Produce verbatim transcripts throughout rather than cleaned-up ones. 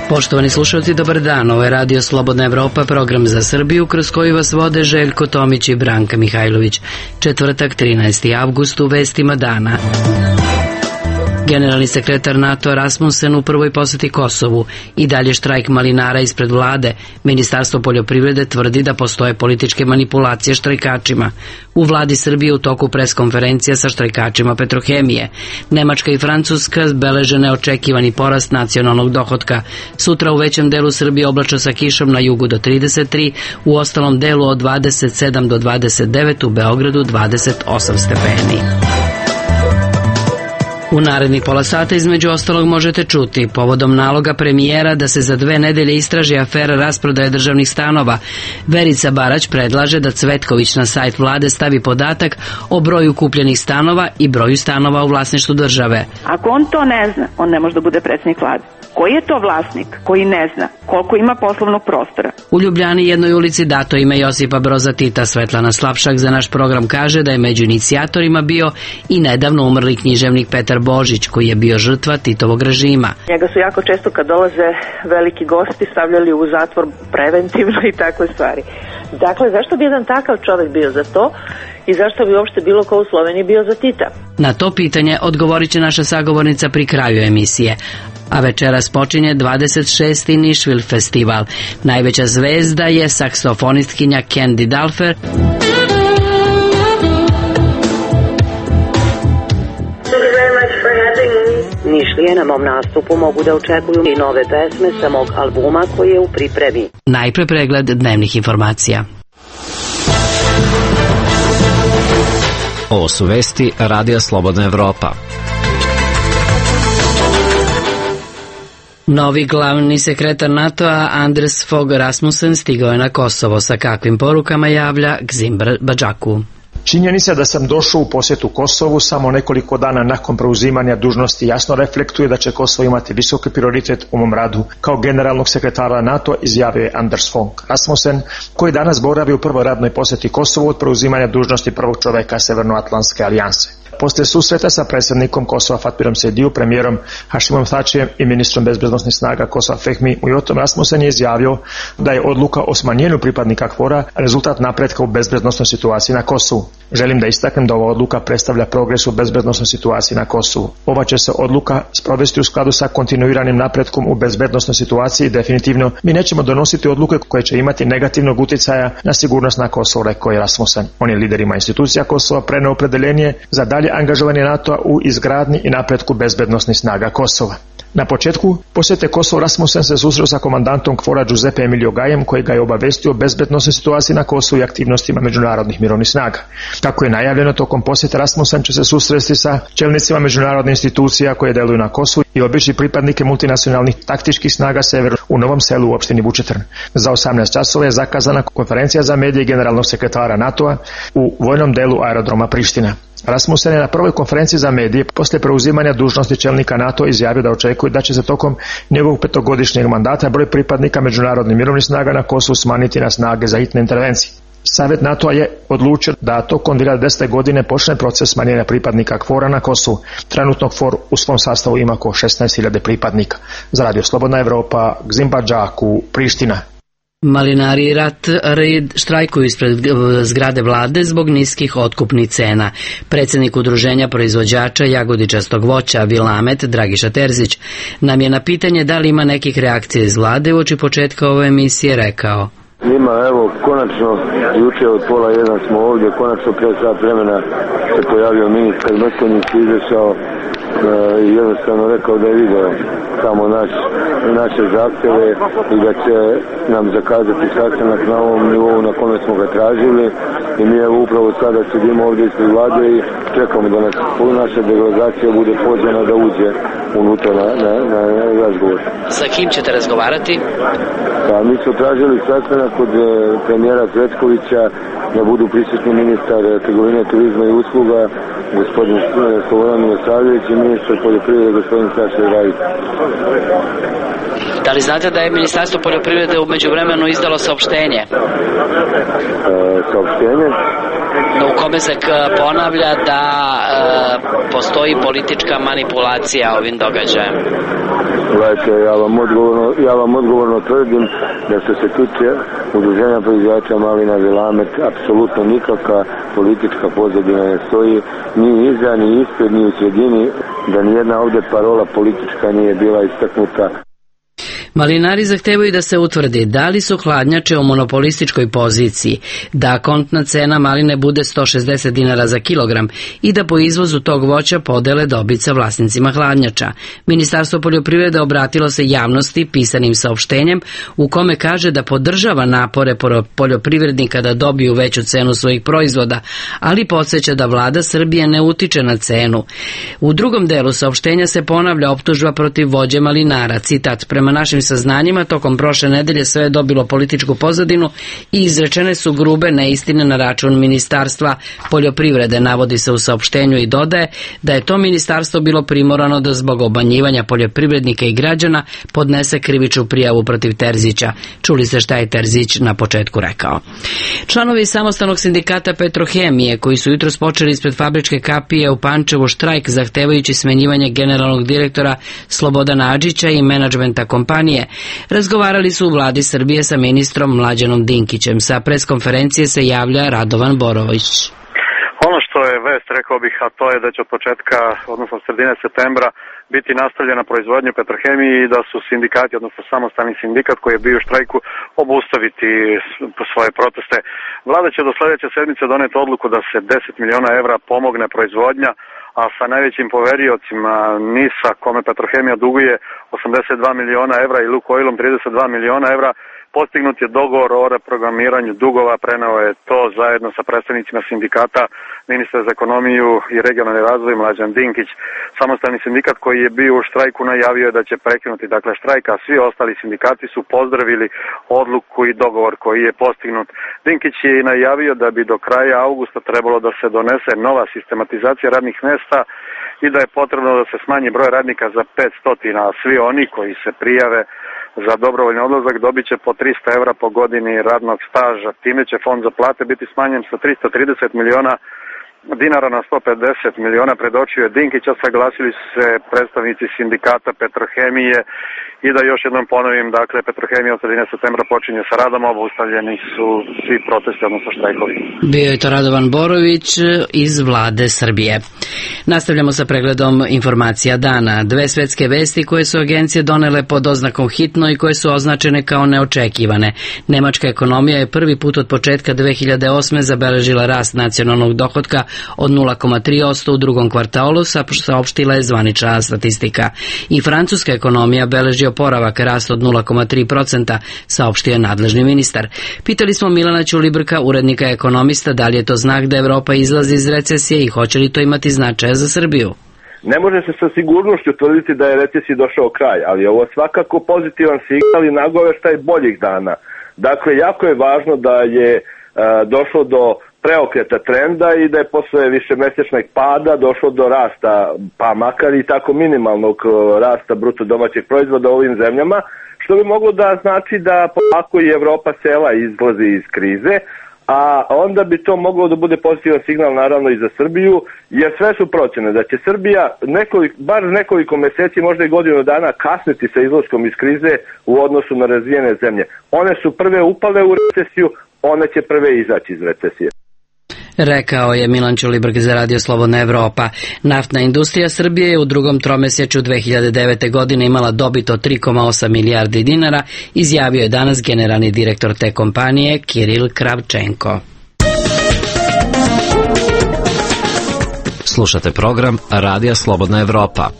Poštovani slušalci, dobar dan. Ovo je Radio Slobodna Evropa, program za Srbiju, kroz koji vas vode Željko Tomić i Branka Mihajlović. Četvrtak, trinaesti avgust, u vestima dana. Generalni sekretar NATO Rasmussen u prvoj poseti Kosovu. I dalje štrajk malinara ispred vlade. Ministarstvo poljoprivrede tvrdi da postoje političke manipulacije štrajkačima. U vladi Srbije u toku preskonferencija sa štrajkačima Petrohemije. Nemačka i Francuska beleže neočekivani porast nacionalnog dohotka. Sutra u većem delu Srbije oblačno sa kišom, na jugu do trideset tri, u ostalom delu od dvadeset sedam do dvadeset devet, u Beogradu dvadeset osam stepeni. U narednih pola sata između ostalog možete čuti: povodom naloga premijera da se za dve nedelje istraži afera rasprodaje državnih stanova, Verica Barać predlaže da Cvetković na sajt vlade stavi podatak o broju kupljenih stanova i broju stanova u vlasništvu države. Ako on to ne zna, on ne može da bude predsjednik vlade. Koji je to vlasnik koji ne zna koliko ima poslovnog prostora? U Ljubljani jednoj ulici dato ime Josipa Broza Tita. Svetlana Slapšak za naš program kaže da je među inicijatorima bio i nedavno umrli književnik Petar Božić, koji je bio žrtva Titovog režima. Njega su jako često, kad dolaze veliki gosti, stavljali u zatvor preventivno i takve stvari. Dakle, zašto bi jedan takav čovjek bio za to i zašto bi uopšte bilo ko u Sloveniji bio za Tita? Na to pitanje odgovorit će naša sagovornica pri kraju emisije. A večeras počinje dvadeset šesti Nišvil festival. Najveća zvezda je saksofonistkinja Candy Dulfer. Nišlije na mom nastupu mogu da očekuju i nove pesme sa mog albuma koji je u pripremi. Najpre pregled dnevnih informacija. Ovo su vesti Radija Slobodna Evropa. Novi glavni sekretar NATO-a Anders Fogh Rasmussen stigao je na Kosovo. Sa kakvim porukama javlja Gzim Badžaku. Činjenica da sam došao u posjetu Kosovu samo nekoliko dana nakon preuzimanja dužnosti jasno reflektuje da će Kosovo imati visoki prioritet u mom radu kao generalnog sekretara NATO, izjavio je Anders Fogh Rasmussen, koji danas boravi u prvoj radnoj posjeti Kosovu od preuzimanja dužnosti prvog čovjeka Severnoatlantske alijanse. Poslije susreta sa predsjednikom Kosova Fatmirom Sediju, premijerom Hašimom Thačijem i ministrom bezbednosnih snaga Kosova Fehmi Ujotom, Rasmussen je izjavio da je odluka o smanjenju pripadnika KFOR-a rezultat napretka u bezbednosnoj situaciji na Kosovu. Želim da istaknem da ova odluka predstavlja progres u bezbednosnoj situaciji na Kosovu. Ova će se odluka sprovesti u skladu sa kontinuiranim napretkom u bezbednosnoj situaciji i definitivno mi nećemo donositi odluke koje će imati negativnog utjecaja na sigurnost na Kosovu, rekao je Rasmussen. On je liderima institucija Kosova preneo opredeljenje za dalje angažovanje NATO-a u izgradnji i napretku bezbednosnih snaga Kosova. Na početku posjete Kosovo Rasmussen se susreo sa komandantom KFOR-a Giuseppe Emilio Gajem, koji ga je obavestio o bezbednosnoj situaciji na Kosovu i aktivnostima međunarodnih mirovnih snaga. Kako je najavljeno, tokom posjeta Rasmussen će se susresti sa čelnicima međunarodnih institucija koje deluju na Kosovu i obići pripadnike multinacionalnih taktičkih snaga Sever u Novom Selu u opštini Vučitrn. Za osamnaest časova je zakazana konferencija za medije generalnog sekretara NATO-a u vojnom delu aerodroma Priština. Rasmussen je na prvoj konferenciji za medije poslije preuzimanja dužnosti čelnika NATO izjavio da očekuje da će se tokom njegovog petogodišnjeg mandata broj pripadnika međunarodnih mirovnih snaga na Kosovu smanjiti na snage za hitne intervencije. Savjet NATO-a je odlučio da tokom dvije hiljade desete. godine počne proces smanjenja pripadnika KFOR-a na Kosovu. Trenutno KFOR u svom sastavu ima oko šesnaest hiljada pripadnika. Za Radio Slobodna Evropa, Gzim Badžaku, Priština. Malinari i Rat Red štrajkuju ispred zgrade vlade zbog niskih otkupnih cena. Predsjednik udruženja proizvođača jagodičastog voća Vilamet, Dragiša Terzić, nam je na pitanje da li ima nekih reakcija iz vlade uoči početka ove emisije rekao: Ima, evo, konačno, juče od pola jedan smo ovdje, konačno prije sat vremena se pojavio ministar Mrkonjić, izašao i jednostavno rekao da je video samo naš, naše zahtjeve i da će nam zakazati sastanak na ovom nivou na kome smo ga tražili i mi evo upravo sada sedimo ovdje ispred vlade i čekamo da nas naša delegacija bude pozvana da uđe unutra na, na, na razgovor. Sa kim ćete razgovarati? Pa mi smo tražili sastanak od premijera Cvetkovića, da budu prisutni ministar trgovine, turizma i usluga gospodin Slobodan Milosavljević i ministar poljoprivrede gospodin Saša Rajić. Da li znate da je Ministarstvo poljoprivrede u međuvremenu izdalo saopštenje? E, saopštenje? U kome se ponavlja da e, postoji politička manipulacija ovim događajem. Gledajte, ja vam odgovorno, ja vam odgovorno tvrdim da što se tiče udruženja proizvođača malina Vilamet, apsolutno nikakva politička pozadina ne stoji, ni iza, ni ispred, ni u sredini, da nijedna ovde parola politička nije bila istaknuta. Malinari zahtevaju da se utvrdi da li su hladnjače u monopolističkoj poziciji, da kontna cena maline bude sto šezdeset dinara za kilogram i da po izvozu tog voća podele dobit sa vlasnicima hladnjača. Ministarstvo poljoprivrede obratilo se javnosti pisanim saopštenjem u kome kaže da podržava napore poljoprivrednika da dobiju veću cenu svojih proizvoda, ali podsjeća da vlada Srbije ne utiče na cenu. U drugom delu saopštenja se ponavlja optužba protiv vođe malinara, citat: prema našim saznanjima, tokom prošle nedelje sve je dobilo političku pozadinu i izrečene su grube neistine na račun Ministarstva poljoprivrede, navodi se u saopštenju i dodaje da je to ministarstvo bilo primorano da zbog obmanjivanja poljoprivrednika i građana podnese krivičnu prijavu protiv Terzića. Čuli ste šta je Terzić na početku rekao. Članovi samostalnog sindikata Petrohemije, koji su jutros počeli ispred fabričke kapije u Pančevu štrajk zahtevajući smenjivanje generalnog direktora Slobodana Adžića i menadžmenta kompanije, razgovarali su u vladi Srbije sa ministrom Mlađanom Dinkićem. Sa preskonferencije se javlja Radovan Borović. Ono što je vest, rekao bih, a to je da će od početka, odnosno sredine septembra, biti nastavljena proizvodnja u Petrohemiji i da su sindikati, odnosno samostalni sindikat koji je bio u štrajku, obustaviti svoje proteste. Vlada će do sledeće sedmice doneti odluku da se deset miliona evra pomogne proizvodnja, a sa najvećim poveriocima NIS-a, kome Petrohemija duguje osamdeset dva miliona evra i Lukoilom trideset dva miliona evra, postignut je dogovor o reprogramiranju dugova, preneo je to zajedno sa predstavnicima sindikata, ministra za ekonomiju i regionalni razvoj Mlađan Dinkić. Samostalni sindikat koji je bio u štrajku najavio je da će prekinuti dakle štrajk, a svi ostali sindikati su pozdravili odluku i dogovor koji je postignut. Dinkić je i najavio da bi do kraja avgusta trebalo da se donese nova sistematizacija radnih mesta i da je potrebno da se smanji broj radnika za petsto, a svi oni koji se prijave za dobrovoljni odlazak dobit će po trista evra po godini radnog staža. Time će fond za plate biti smanjen sa tristo trideset miliona dinara na sto pedeset miliona, predočio je Dinkić, a saglasili su se predstavnici sindikata Petrohemije. I da još jednom ponovim, dakle, Petrohemija od sredine septembra počinje sa radom, obustavljeni su svi protesti, odnosno štrajkovi. Bio je to Radovan Borović iz vlade Srbije. Nastavljamo sa pregledom informacija dana. Dve svetske vesti koje su agencije donele pod oznakom hitno i koje su označene kao neočekivane. Nemačka ekonomija je prvi put od početka dve hiljade osme zabeležila rast nacionalnog dohotka od nula zarez tri posto u drugom kvartalu, saopštila je zvanična statistika. I francuska ekonomija beleži oporavak, rast od nula zarez tri posto, saopštio je nadležni ministar. Pitali smo Milana Ćulibrka, urednika ekonomista, da li je to znak da Evropa izlazi iz recesije i hoće li to imati značaja za Srbiju. Ne može se sa sigurnošću tvrditi da je recesiji došao kraj, ali ovo je svakako pozitivan signal i nagoveštaj boljih dana. Dakle, jako je važno da je e, došlo do preokreta trenda i da je posle višemesečnog pada došlo do rasta, pa makar i tako minimalnog rasta bruto domaćeg proizvoda u ovim zemljama, što bi moglo da znači da polako i Evropa cela izlazi iz krize, a onda bi to moglo da bude pozitivan signal naravno i za Srbiju, jer sve su procene da će Srbija nekoliko, bar nekoliko meseci, možda i godinu dana kasniti sa izlaskom iz krize u odnosu na razvijene zemlje. One su prve upale u recesiju, one će prve izaći iz recesije. Rekao je Milan Ćulibrk za Radio Slobodna Evropa. Naftna industrija Srbije je u drugom tromesečju dve hiljade devete. godine imala dobit od tri zarez osam milijardi dinara, izjavio je danas generalni direktor te kompanije Kiril Kravčenko. Slušate program Radija Slobodna Evropa.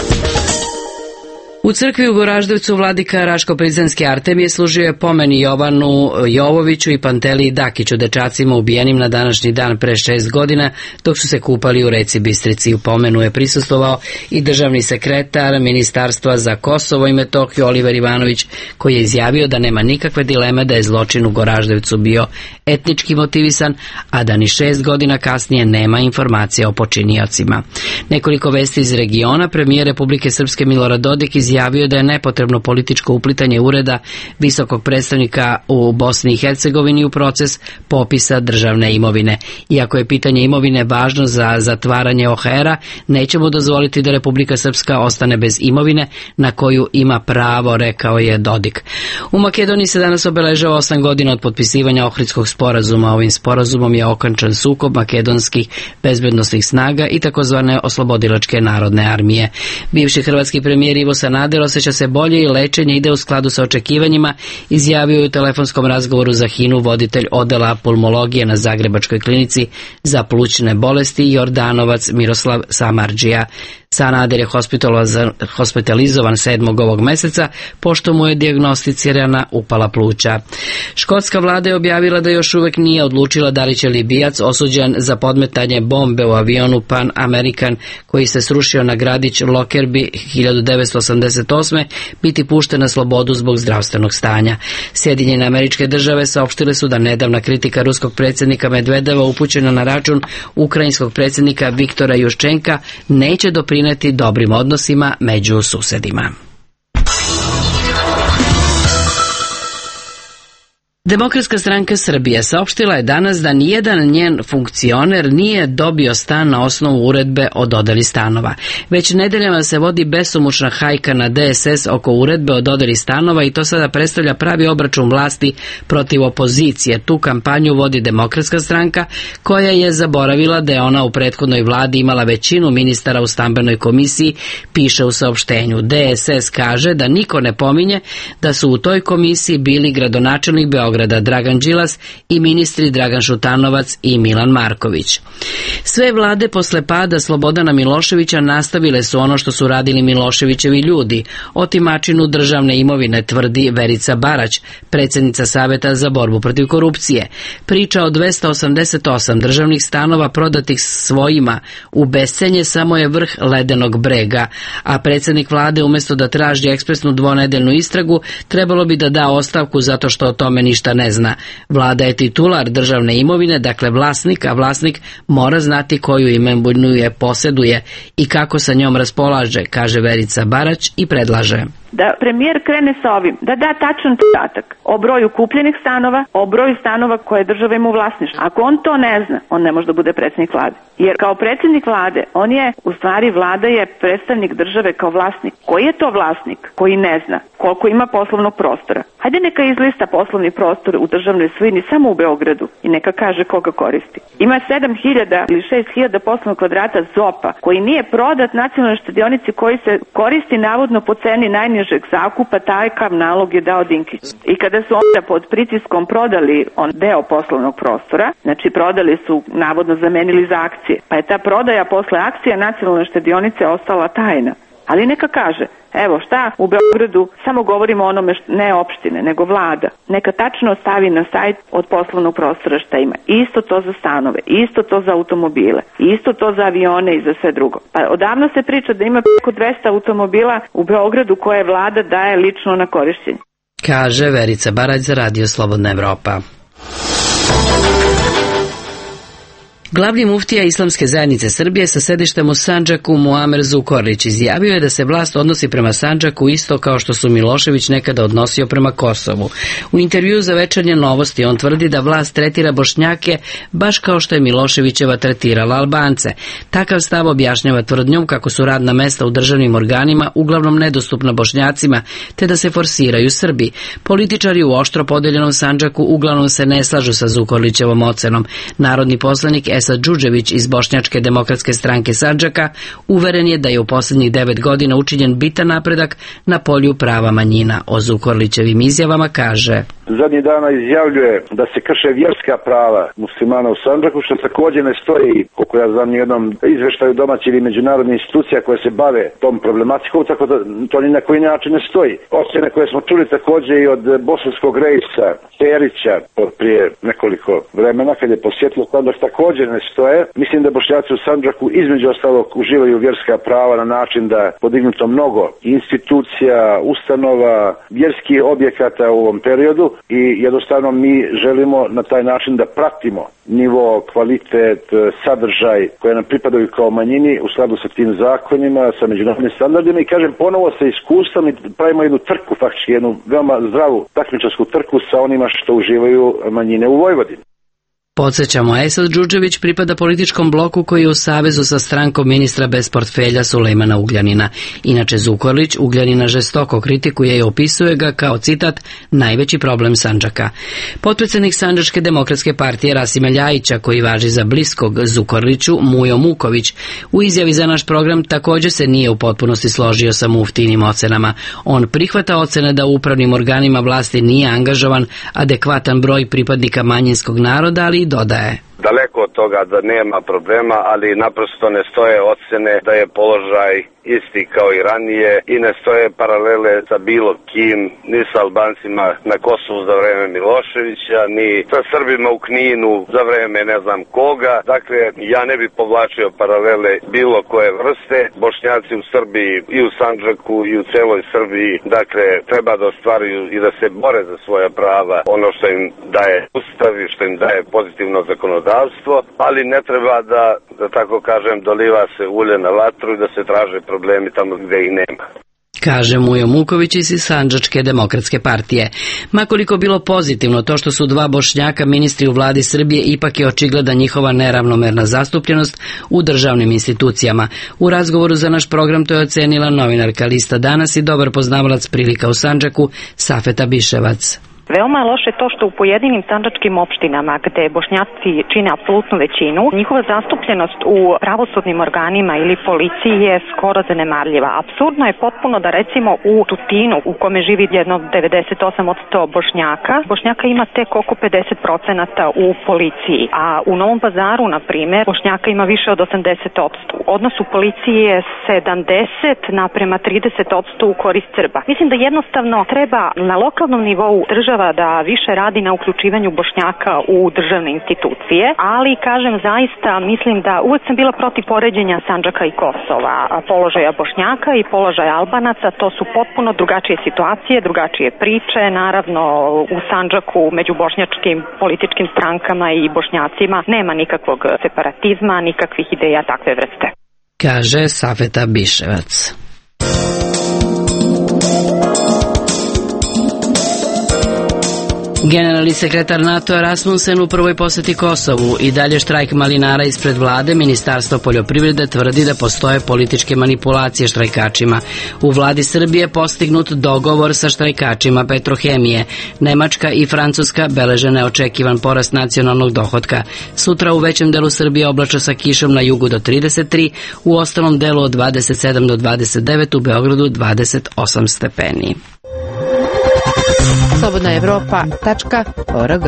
U crkvi u Goraždevcu vladika Raško-Prizrenske Artemije služio je pomeni Jovanu Jovoviću i Panteliji Dakiću, dečacima ubijenim na današnji dan pre šest godina dok su se kupali u reci Bistrici. U pomenu je prisustvovao i državni sekretar Ministarstva za Kosovo i Metohiju Oliver Ivanović, koji je izjavio da nema nikakve dileme da je zločin u Goraždevcu bio etnički motivisan, a da ni šest godina kasnije nema informacija o počiniocima. Nekoliko vesti iz regiona. Premijer Republike Srpske Milorad Dodik izjavio izjavio da je nepotrebno političko uplitanje ureda visokog predstavnika u Bosni i Hercegovini u proces popisa državne imovine. Iako je pitanje imovine važno za zatvaranje O H R-a, nećemo dozvoliti da Republika Srpska ostane bez imovine na koju ima pravo, rekao je Dodik. U Makedoniji se danas obeležava osam godina od potpisivanja Ohridskog sporazuma. Ovim sporazumom je okončan sukob makedonskih bezbednosnih snaga i takozvane oslobodilačke narodne armije. Bivši hrvatski premijer Ivo Sanader osjeća se bolje i lečenje ide u skladu sa očekivanjima, izjavio je u telefonskom razgovoru za Hinu voditelj odela pulmologije na Zagrebačkoj klinici za plućne bolesti Jordanovac Miroslav Samardžija. Sanader je hospitalizovan sedmog ovog meseca pošto mu je dijagnosticirana upala pluća. Škotska vlada je objavila da još uvek nije odlučila da li će Libijac osuđen za podmetanje bombe u avionu Pan American koji se srušio na gradić Lockerbie hiljadu devetsto osamdeset osme biti pušten na slobodu zbog zdravstvenog stanja. Sjedinjene Američke Države saopštile su da nedavna kritika ruskog predsjednika Medvedeva upućena na račun ukrajinskog predsjednika Viktora Juščenka neće doprinijeti dobrim odnosima među susedima. Demokratska stranka Srbije saopštila je danas da nijedan njen funkcioner nije dobio stan na osnovu uredbe o dodeli stanova. Već nedeljama se vodi besomučna hajka na D S S oko uredbe o dodeli stanova i to sada predstavlja pravi obračun vlasti protiv opozicije. Tu kampanju vodi Demokratska stranka koja je zaboravila da je ona u prethodnoj vladi imala većinu ministara u stambenoj komisiji, piše u saopštenju. D S S kaže da niko ne pominje da su u toj komisiji bili gradonačelnik Beograda Dragan Đilas i ministri Dragan Šutanovac i Milan Marković. Sve vlade posle pada Slobodana Miloševića nastavile su ono što su radili Miloševićevi ljudi, otimačinu državne imovine, tvrdi Verica Barać, predsjednica Saveta za borbu protiv korupcije. Priča o dvesta osamdeset osam državnih stanova prodatih svojima u bescenje samo je vrh ledenog brega, a predsjednik vlade umjesto da traži ekspresnu dvonedeljnu istragu trebalo bi da da ostavku zato što o tome ništa ne zna. Vlada je titular državne imovine, dakle vlasnik, a vlasnik mora znati koju imovinu je posjeduje i kako sa njom raspolaže, kaže Verica Barać i predlaže da premijer krene sa ovim, da da tačan podatak o broju kupljenih stanova, o broju stanova koje država ima u vlasništvu. Ako on to ne zna, on ne može da bude predsjednik vlade. Jer kao predsjednik vlade, on je, u stvari vlada je predstavnik države kao vlasnik. Koji je to vlasnik koji ne zna koliko ima poslovnog prostora? Hajde neka izlista poslovni prostor u državnoj svojini samo u Beogradu i neka kaže koga koristi. Ima sedam hiljada ili šest hiljada poslovnog kvadrata ZOP-a koji nije prodat nacionalnoj štedionici koji se koristi navodno po ceni najnižeg zakupa, takav nalog je dao Dinkić. I kada su onda pod pritiskom prodali on deo poslovnog prostora, znači prodali su, navodno zamenili za akcije, pa je ta prodaja posle akcija nacionalne štedionice ostala tajna. Ali neka kaže, evo šta u Beogradu, samo govorimo o onome što, ne opštine, nego vlada. Neka tačno stavi na sajt od poslovnog prostora šta ima. Isto to za stanove, isto to za automobile, isto to za avione i za sve drugo. Pa odavno se priča da ima preko dvesta automobila u Beogradu koje vlada daje lično na korišćenje. Kaže Verica Barać za Radio Slobodna Evropa. Glavni muftija Islamske zajednice Srbije sa sedištem u Sandžaku Muamer Zukorlić izjavio je da se vlast odnosi prema Sandžaku isto kao što su Milošević nekada odnosio prema Kosovu. U intervjuu za Večernje novosti on tvrdi da vlast tretira Bošnjake baš kao što je Miloševićeva tretirala Albance. Takav stav objašnjava tvrdnjom kako su radna mesta u državnim organima uglavnom nedostupna Bošnjacima, te da se forsiraju Srbi. Političari u oštro podeljenom Sandžaku uglavnom se ne slažu sa Zukorlićevom ocenom. Narodni poslanik Esad Đuđević iz Bošnjačke demokratske stranke Sandžaka uveren je da je u posljednjih devet godina učinjen bitan napredak na polju prava manjina. O Zukorlićevim izjavama kaže: Zadnjih dana izjavljuje da se krše vjerska prava muslimana u Sandžaku, što također ne stoji, koliko ja znam, nijednom izveštaju domaćih ili međunarodnih institucija koje se bave tom problematikom, tako da to ni na koji način ne stoji. Ocjene koje smo čuli također i od bosanskog rejsa Perića od prije nekoliko vremena, kad je posjetilo Sandžak, također ne stoje. Mislim da Bošnjaci u Sandžaku između ostalog uživaju vjerska prava na način da je podignuto mnogo institucija, ustanova, vjerskih objekata u ovom periodu i jednostavno mi želimo na taj način da pratimo nivo, kvalitet, sadržaj koje nam pripadaju kao manjini u skladu sa tim zakonima, sa međunarodnim standardima i kažem ponovo sa iskustvom i pravimo jednu trku, faktički jednu veoma zdravu takmičarsku trku sa onima što uživaju manjine u Vojvodini. Podsjećamo, Esad Džudžević pripada političkom bloku koji je u savezu sa strankom ministra bez portfelja Sulejmana Ugljanina. Inače, Zukorlić Ugljanina žestoko kritikuje i opisuje ga kao, citat, najveći problem Sandžaka. Potpredsjednik Sandžačke demokratske partije Rasima Ljajića, koji važi za bliskog Zukorliću, Mujo Muković, u izjavi za naš program također se nije u potpunosti složio sa muftinim ocenama. On prihvata ocene da u upravnim organima vlasti nije angažovan adekvatan broj pripadnika manjinskog naroda, ali i dodaje. Daleko od toga da nema problema, ali naprosto ne stoje ocene da je položaj isti kao i ranije i ne stoje paralele sa bilo kim, ni sa Albancima na Kosovu za vreme Miloševića, ni sa Srbima u Kninu za vreme ne znam koga. Dakle, ja ne bih povlačio paralele bilo koje vrste. Bošnjaci u Srbiji i u Sandžaku i u celoj Srbiji, dakle, treba da ostvaruju i da se bore za svoja prava, ono što im daje Ustav i što im daje pozitivno zakonodavstvo, ali ne treba da, da tako kažem, doliva se ulje na vatru i da se traže problemi tamo gde ih nema. Kaže Mujo Muković iz Sandžačke demokratske partije. Makoliko bilo pozitivno to što su dva Bošnjaka ministri u vladi Srbije, ipak je očigledna njihova neravnomerna zastupljenost u državnim institucijama. U razgovoru za naš program to je ocenila novinarka Lista Danas i dobar poznavalac prilika u Sandžaku Safeta Biševac. Veoma je loše to što u pojedinim sandžačkim opštinama gde Bošnjaci čine apsolutnu većinu, njihova zastupljenost u pravosudnim organima ili policiji je skoro zanemarljiva. Apsurdno je potpuno da recimo u Tutinu, u kome živi jedno devedeset osam posto Bošnjaka, Bošnjaka ima tek oko pedeset procenata u policiji, a u Novom Pazaru, na primjer, Bošnjaka ima više od osamdeset posto. Odnos u policiji je sedamdeset naprema trideset posto u korist Srba. Mislim da jednostavno treba na lokalnom nivou država da više radi na uključivanju Bošnjaka u državne institucije, ali kažem zaista mislim da uvek sam bila protiv poređenja Sandžaka i Kosova, položaja Bošnjaka i položaja Albanaca. To su potpuno drugačije situacije, drugačije priče. Naravno u Sandžaku među bošnjačkim političkim strankama i Bošnjacima nema nikakvog separatizma, nikakvih ideja takve vrste. Kaže Safeta Biševac. Generalni sekretar NATO Rasmussen u prvoj poseti Kosovu i dalje štrajk malinara ispred vlade. Ministarstvo poljoprivrede tvrdi da postoje političke manipulacije štrajkačima. U vladi Srbije postignut dogovor sa štrajkačima Petrohemije. Nemačka i Francuska beleže neočekivan porast nacionalnog dohotka. Sutra u većem delu Srbije oblačno sa kišom, na jugu do trideset tri, u ostalom delu od dvadeset sedam do dvadeset devet, u Beogradu dvadeset osam stepeni. slobodna evropa tačka org.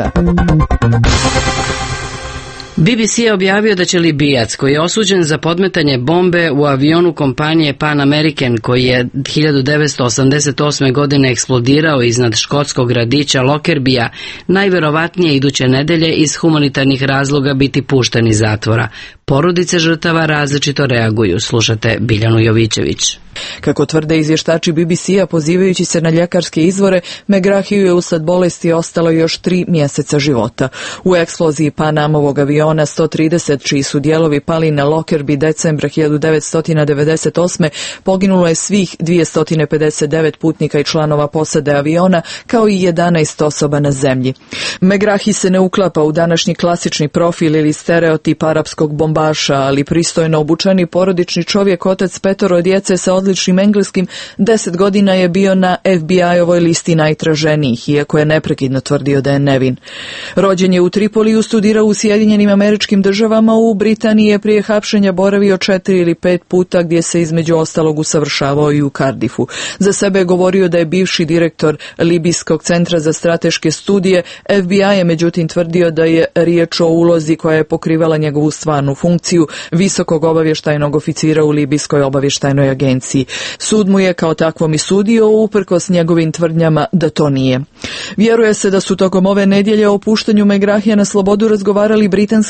B B C je objavio da će Libijac, koji je osuđen za podmetanje bombe u avionu kompanije Pan American, koji je hiljadu devetsto osamdeset osme. godine eksplodirao iznad škotskog gradića Lockerbija, najverovatnije iduće nedelje iz humanitarnih razloga biti pušten iz zatvora. Porodice žrtava različito reaguju. Slušate Biljanu Jovićević. Kako tvrde izvještači B B C-a pozivajući se na ljekarske izvore, Megrahiju je usled bolesti ostalo još tri mjeseca života. U eksploziji Panamovog aviona sto trideset, čiji su dijelovi pali na Lockerbie decembra hiljadu devetsto devedeset osme. poginulo je svih dvjesto pedeset devet putnika i članova posade aviona, kao i jedanaest osoba na zemlji. Megrahi se ne uklapa u današnji klasični profil ili stereotip arapskog bombaša, ali pristojno obučeni porodični čovjek, otac petoro djece sa odličnim engleskim, deset godina je bio na F B I-ovoj listi najtraženijih, iako je neprekidno tvrdio da je nevin. Rođen je u Tripoliju, studirao u Sjedinjenim Američkim Državama, u Britaniji je prije hapšenja boravio četiri ili pet puta, gdje se između ostalog usavršavao i u Cardiffu. Za sebe je govorio da je bivši direktor Libijskog centra za strateške studije. F B I je međutim tvrdio da je riječ o ulozi koja je pokrivala njegovu stvarnu funkciju visokog obavještajnog oficira u Libijskoj obavještajnoj agenciji. Sud mu je kao takvom i sudio, uprkos njegovim tvrdnjama da to nije. Vjeruje se da su tokom ove nedjelje o puštanju Megrahija na slobodu razgovarali britanski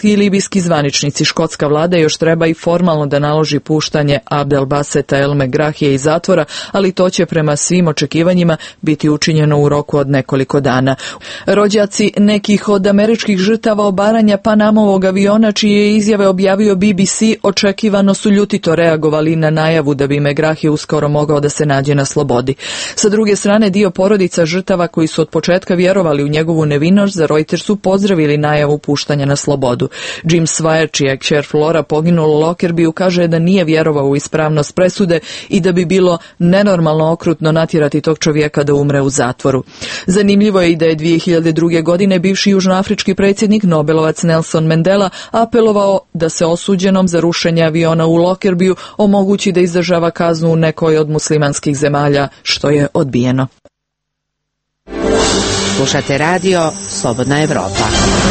Britanski i libijski zvaničnici. Škotska vlada još treba i formalno da naloži puštanje Abdel Baseta El Megrahije iz zatvora, ali to će prema svim očekivanjima biti učinjeno u roku od nekoliko dana. Rođaci nekih od američkih žrtava obaranja Panamovog aviona, čije izjave objavio B B C, očekivano su ljutito reagovali na najavu da bi Megrahije uskoro mogao da se nađe na slobodi. Sa druge strane, dio porodica žrtava koji su od početka vjerovali u njegovu nevinost za Reuters su pozdravili najavu puštanja na slobodu. Jim Swire, čija je kćer Flora poginula u Lockerbie, kaže da nije vjerovao u ispravnost presude i da bi bilo nenormalno okrutno natjerati tog čovjeka da umre u zatvoru. Zanimljivo je i da je dvije hiljade druge. godine bivši južnoafrički predsjednik, Nobelovac Nelson Mandela, apelovao da se osuđenom za rušenje aviona u Lockerbieu omogući da izdržava kaznu u nekoj od muslimanskih zemalja, što je odbijeno. Slušate radio Slobodna Evropa.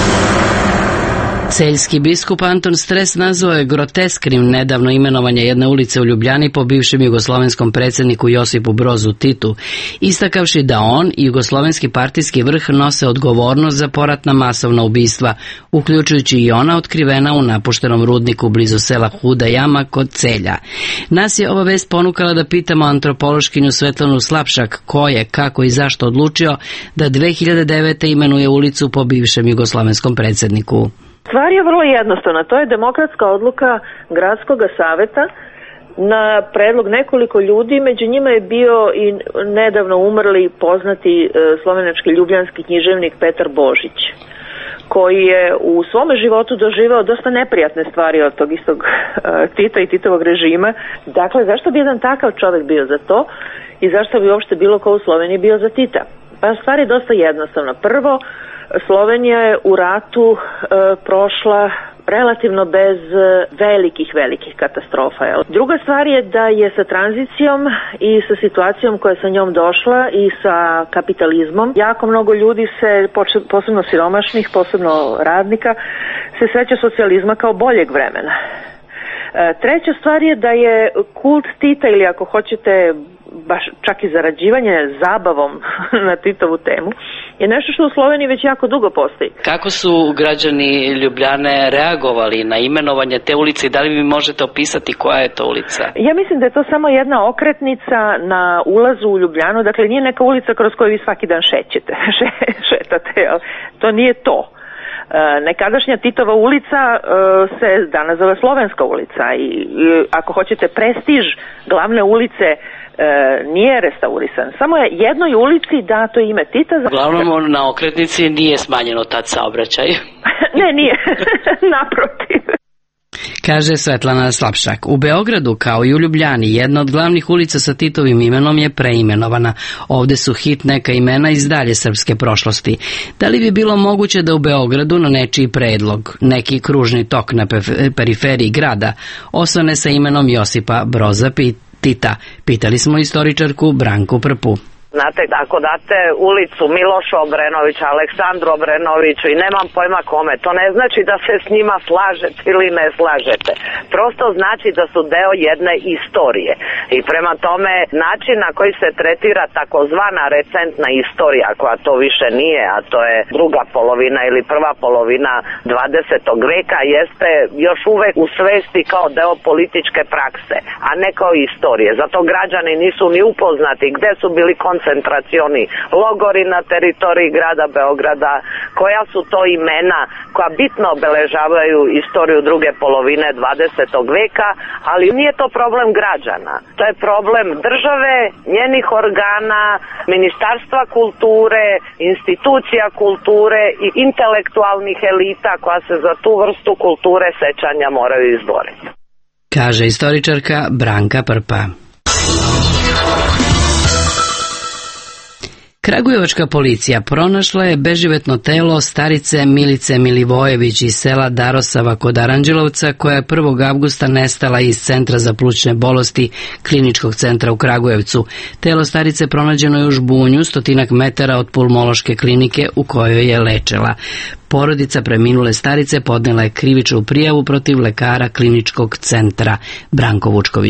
Celjski biskup Anton Stres nazvao je grotesknim nedavno imenovanje jedne ulice u Ljubljani po bivšem jugoslovenskom predsjedniku Josipu Brozu Titu, istakavši da on i jugoslovenski partijski vrh nose odgovornost za poratna masovna ubistva, uključujući i ona otkrivena u napuštenom rudniku blizu sela Huda Jama kod Celja. Nas je ova vest ponukala da pitamo antropološkinju Svetlanu Slapšak ko je, kako i zašto odlučio da dve hiljade devete. imenuje ulicu po bivšem jugoslovenskom predsjedniku. Stvar je vrlo jednostavna, to je demokratska odluka gradskog saveta na predlog nekoliko ljudi, među njima je bio i nedavno umrli poznati e, slovenački ljubljanski književnik Petar Božić, koji je u svome životu doživao dosta neprijatne stvari od tog istog e, Tita i Titovog režima. Dakle, zašto bi jedan takav čovjek bio za to i zašto bi uopšte bilo ko u Sloveniji bio za Tita? Pa stvar je dosta jednostavna. Prvo, Slovenija je u ratu e, prošla relativno bez velikih, velikih katastrofa. Jel? Druga stvar je da je sa tranzicijom i sa situacijom koja je sa njom došla i sa kapitalizmom, jako mnogo ljudi se, posebno siromašnih, posebno radnika, se seća socijalizma kao boljeg vremena. E, treća stvar je da je kult Tita, ili ako hoćete baš čak i zarađivanje zabavom na Titovu temu, je nešto što u Sloveniji već jako dugo postoji. Kako su građani Ljubljane reagovali na imenovanje te ulice i da li mi možete opisati koja je to ulica? Ja mislim da je to samo jedna okretnica na ulazu u Ljubljanu, dakle nije neka ulica kroz koju vi svaki dan šećete, šetate, jel? To nije to. Nekadašnja Titova ulica se danas zove Slovenska ulica i ako hoćete prestiž glavne ulice nije restaurisan. Samo je jednoj ulici dato ime Tita. Uglavnom na okretnici nije smanjeno tad saobraćaj. Ne, nije. Naprotiv. Kaže Svetlana Slapšak. U Beogradu, kao i u Ljubljani, jedna od glavnih ulica sa Titovim imenom je preimenovana. Ovde su hit neka imena iz dalje srpske prošlosti. Da li bi bilo moguće da u Beogradu na nečiji predlog neki kružni tok na periferiji grada osvane sa imenom Josipa Broza Tita? Pitali smo istoričarku Branku Prpu. Znate, ako date ulicu Milošu Obrenovića, Aleksandru Obrenoviću i nemam pojma kome, to ne znači da se s njima slažete ili ne slažete. Prosto znači da su deo jedne istorije. I prema tome, način na koji se tretira takozvana recentna istorija, koja to više nije, a to je druga polovina ili prva polovina dvadesetog veka, jeste još uvek u svesti kao deo političke prakse, a ne kao istorije. Zato građani nisu ni upoznati gde su bili koncentracioni logori na teritoriji grada Beograda, koja su to imena koja bitno obeležavaju istoriju druge polovine dvadesetog veka, ali nije to problem građana. To je problem države, njenih organa, Ministarstva kulture, institucija kulture i intelektualnih elita koja se za tu vrstu kulture sećanja moraju izboriti. Kaže istoričarka Branka Prpa. Kragujevačka policija pronašla je beživetno telo starice Milice Milivojević iz sela Darosava kod Aranđelovca, koja je prvog avgusta nestala iz Centra za plućne bolesti Kliničkog centra u Kragujevcu. Telo starice pronađeno je u žbunju, stotinak metara od pulmološke klinike u kojoj je lečela. Porodica preminule starice podnela je krivičnu prijavu protiv lekara Kliničkog centra. Branko Vučković.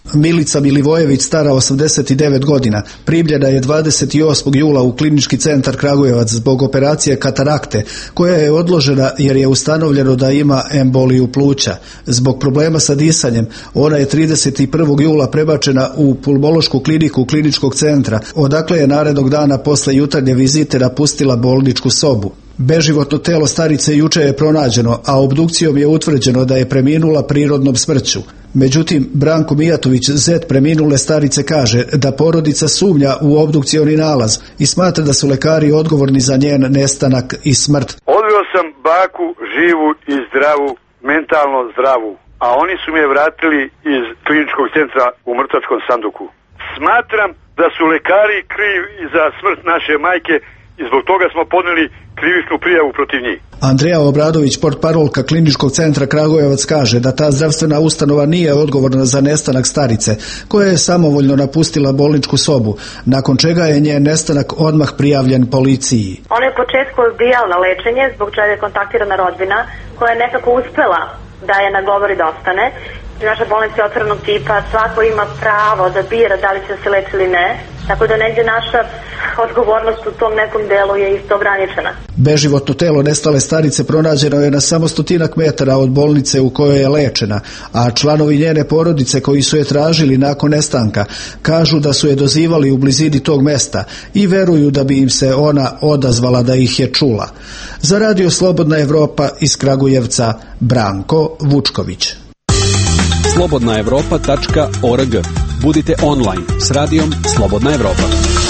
Milica Milivojević, stara osamdeset devet godina, primljena je dvadeset osmog jula u Klinički centar Kragujevac zbog operacije katarakte, koja je odložena jer je ustanovljeno da ima emboliju pluća. Zbog problema sa disanjem, ona je trideset prvog jula prebačena u pulmološku kliniku Kliničkog centra, odakle je narednog dana posle jutarnje vizite napustila bolničku sobu. Beživotno telo starice juče je pronađeno, a obdukcijom je utvrđeno da je preminula prirodnom smrću. Međutim, Branko Mijatović, zet preminule starice, kaže da porodica sumnja u obdukcioni nalaz i smatra da su lekari odgovorni za njen nestanak i smrt. Odveo sam baku živu i zdravu, mentalno zdravu, a oni su mi je vratili iz Kliničkog centra u mrtvačkom sanduku. Smatram da su lekari krivi za smrt naše majke i zbog toga smo podneli krivičnu prijavu protiv njih. Andreja Obradović, portparolka Kliničkog centra Kragujevac, kaže da ta zdravstvena ustanova nije odgovorna za nestanak starice, koja je samovoljno napustila bolničku sobu, nakon čega je njen nestanak odmah prijavljen policiji. Ona je u početku odbijala na lečenje, zbog čega je kontaktirana rodbina, koja je nekako uspela da je nagovori da ostane. Naša bolnica je otvorenog tipa, svako ima pravo da bira da li će se leči ili ne, tako da negdje naša odgovornost u tom nekom delu je isto ograničena. Beživotno telo nestale starice pronađeno je na samo stotinak metara od bolnice u kojoj je lečena, a članovi njene porodice koji su je tražili nakon nestanka kažu da su je dozivali u blizini tog mesta i veruju da bi im se ona odazvala da ih je čula. Za Radio Slobodna Evropa iz Kragujevca, Branko Vučković. slobodna evropa tačka org. Budite online s radijom Slobodna Evropa.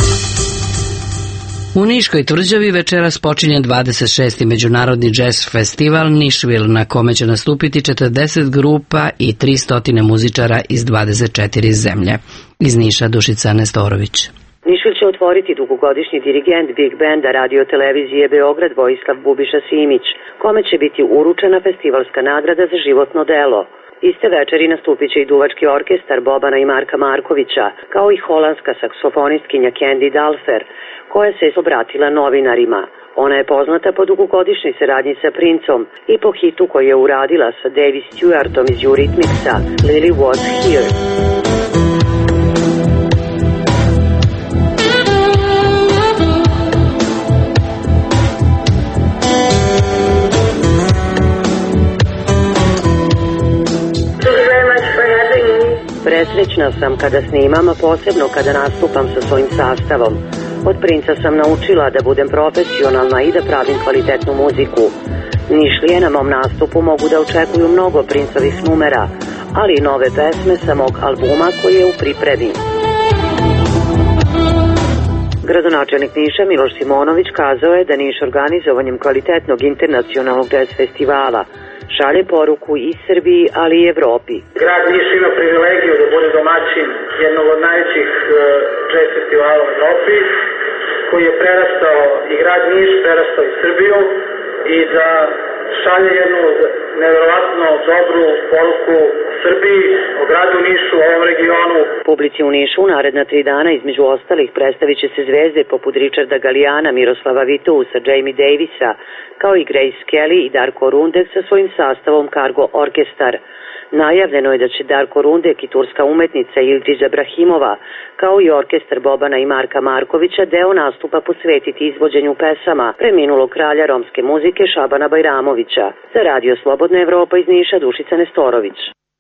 U Niškoj tvrđavi večeras počinje dvadeset šesti Međunarodni džez festival Nišvil, na kome će nastupiti četrdeset grupa i tristo muzičara iz dvadeset četiri zemlje. Iz Niša Dušica Nestorović. Nišvil će otvoriti dugogodišnji dirigent Big Benda radio televizije Beograd Vojislav Bubiša Simić, kome će biti uručena festivalska nagrada za životno delo. Iste večeri nastupit će i duvački orkestar Bobana i Marka Markovića, kao i holandska saksofonistkinja Candy Dalfer, koja se obratila novinarima. Ona je poznata po dugogodišnjoj saradnji sa Princom i po hitu koji je uradila sa Davy Stewartom iz Eurythmicsa, Lily Was Here. Presrećna sam kada snimam, a posebno kada nastupam sa svojim sastavom. Od Princa sam naučila da budem profesionalna i da pravim kvalitetnu muziku. Nišlije na mom nastupu mogu da očekuju mnogo Princovih numera, ali i nove pesme sa mog albuma koji je u pripremi. Gradonačelnik Niša Miloš Simonović kazao je da Niš organizovanjem kvalitetnog internacionalnog jazz festivala šalje poruku i Srbiji, ali i Evropi. Grad Niš ima privilegiju da bude domaćin jednog od najvećih jazz festivala u Evropi, koji je prerastao i grad Niš, prerastao i Srbiju, i da šalje jednu nevjerovatno dobru poruku Srbiji, o gradu Nišu, o ovom regionu. Publici u Nišu u naredna tri dana između ostalih predstavit će se zvezde poput Richarda Galijana, Miroslava Vitousa, Jamie Davisa, kao i Grace Kelly i Darko Rundek sa svojim sastavom Cargo Orkestar. Najavljeno je da će Darko Rundek i turska umetnica Ildžiđa Brahimova, kao i orkestar Bobana i Marka Markovića, deo nastupa posvetiti izvođenju pesama preminulog kralja romske muzike Šabana Bajramovića. Za Radio Slobodna Evropa iz Niša Dušica Nestorović.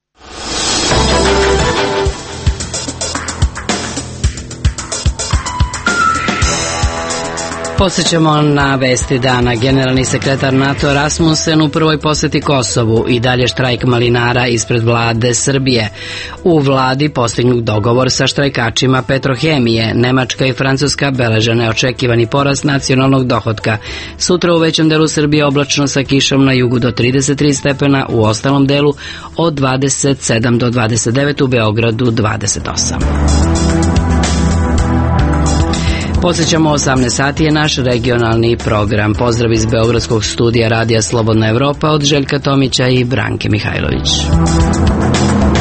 Podsjećamo na vesti dana. Generalni sekretar NATO Rasmussen u prvoj poseti Kosovu i dalje štrajk malinara ispred vlade Srbije. U vladi postignut dogovor sa štrajkačima Petrohemije. Nemačka i Francuska beleže neočekivani porast nacionalnog dohotka. Sutra u većem delu Srbije oblačno sa kišom, na jugu do trideset tri stepena, u ostalom delu od dvadeset sedam do dvadeset devet, u Beogradu dvadeset osam. Podsjećamo, osamnaest sati je naš regionalni program. Pozdrav iz Beogradskog studija Radija Slobodna Evropa od Željka Tomića i Branke Mihajlović.